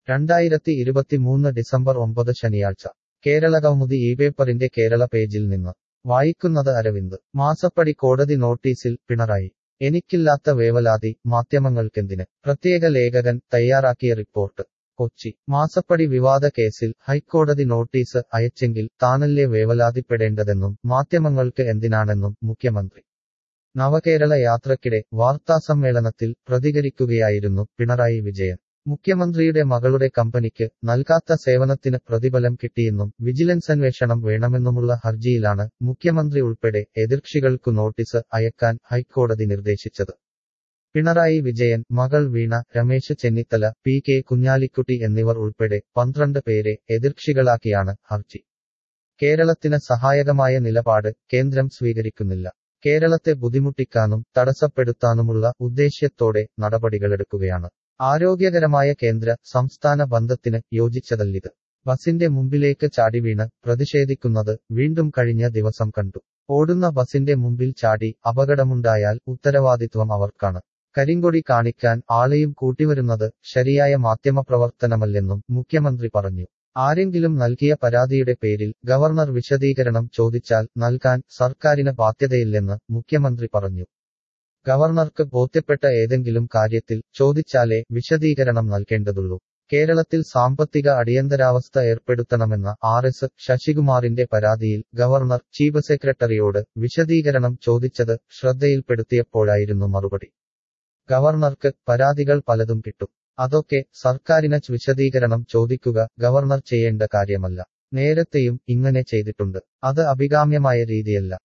2023 December 9 ശനിയാഴ്ച കേരളകൗമുദി ഇപേപ്പറിന്റെ കേരള പേജിൽ നിന്ന് വായിക്കുന്നത് അരവിന്ദ്. മാസപ്പടി കോടതി നോട്ടീസിൽ പിണറായി. എനിക്കില്ലാത്ത വേവലാതി മാധ്യമങ്ങൾക്കെന്തിന്? പ്രത്യേക ലേഖകൻ തയ്യാറാക്കിയ റിപ്പോർട്ട്. കൊച്ചി. മാസപ്പടി വിവാദ കേസിൽ ഹൈക്കോടതി നോട്ടീസ് അയച്ചെങ്കിൽ താനല്ലേ വേവലാതിപ്പെടേണ്ടതെന്നും മാധ്യമങ്ങൾക്ക് എന്തിനാണെന്നും മുഖ്യമന്ത്രി. നവകേരള യാത്രക്കിടെ വാർത്താസമ്മേളനത്തിൽ പ്രതികരിക്കുകയായിരുന്നു പിണറായി വിജയൻ. മുഖ്യമന്ത്രിയുടെ മകളുടെ കമ്പനിക്ക് നൽകാത്ത സേവനത്തിന് പ്രതിഫലം കിട്ടിയെന്നും വിജിലൻസ് അന്വേഷണം വേണമെന്നുമുള്ള ഹർജിയിലാണ് മുഖ്യമന്ത്രി ഉൾപ്പെടെ എതിർകക്ഷികൾക്കു നോട്ടീസ് അയക്കാൻ ഹൈക്കോടതി നിർദ്ദേശിച്ചത്. പിണറായി വിജയൻ, മകൾ വീണ, രമേശ് ചെന്നിത്തല, പി.കെ. കുഞ്ഞാലിക്കുട്ടി എന്നിവർ ഉൾപ്പെടെ 12 പേരെ എതിർകക്ഷികളാക്കിയാണ് ഹർജി. കേരളത്തിന് സഹായകമായ നിലപാട് കേന്ദ്രം സ്വീകരിക്കുന്നില്ല. കേരളത്തെ ബുദ്ധിമുട്ടിക്കാനും തടസ്സപ്പെടുത്താനുമുള്ള ഉദ്ദേശ്യത്തോടെ നടപടികളെടുക്കുകയാണ്. ആരോഗ്യകരമായ കേന്ദ്ര സംസ്ഥാന ബന്ധത്തിന് യോജിച്ചതല്ലിത്. ബസിന്റെ മുമ്പിലേക്ക് ചാടിവീണ് പ്രതിഷേധിക്കുന്നത് വീണ്ടും കഴിഞ്ഞ ദിവസം കണ്ടു. ഓടുന്ന ബസിന്റെ മുമ്പിൽ ചാടി അപകടമുണ്ടായാൽ ഉത്തരവാദിത്വം അവർക്കാണ്. കരിങ്കൊടി കാണിക്കാൻ ആളെയും കൂട്ടിവരുന്നത് ശരിയായ മാധ്യമപ്രവർത്തനമല്ലെന്നും മുഖ്യമന്ത്രി പറഞ്ഞു. ആരെങ്കിലും നൽകിയ പരാതിയുടെ പേരിൽ ഗവർണർ വിശദീകരണം ചോദിച്ചാൽ നൽകാൻ സർക്കാരിന് ബാധ്യതയില്ലെന്ന് മുഖ്യമന്ത്രി പറഞ്ഞു. ഗവർണർക്ക് ബോധ്യപ്പെട്ട ഏതെങ്കിലും കാര്യത്തിൽ ചോദിച്ചാലേ വിശദീകരണം നൽകേണ്ടതുള്ളൂ. കേരളത്തിൽ സാമ്പത്തിക അടിയന്തരാവസ്ഥ ഏർപ്പെടുത്തണമെന്ന RS ശശികുമാറിന്റെ പരാതിയിൽ ഗവർണർ ചീഫ് സെക്രട്ടറിയോട് വിശദീകരണം ചോദിച്ചത് ശ്രദ്ധയിൽപ്പെടുത്തിയപ്പോഴായിരുന്നു മറുപടി. ഗവർണർക്ക് പരാതികൾ പലതും കിട്ടും. അതൊക്കെ സർക്കാരിന് വിശദീകരണം ചോദിക്കുക ഗവർണർ ചെയ്യേണ്ട കാര്യമല്ല. നേരത്തെയും ഇങ്ങനെ ചെയ്തിട്ടുണ്ട്. അത് അഭികാമ്യമായ രീതിയല്ല.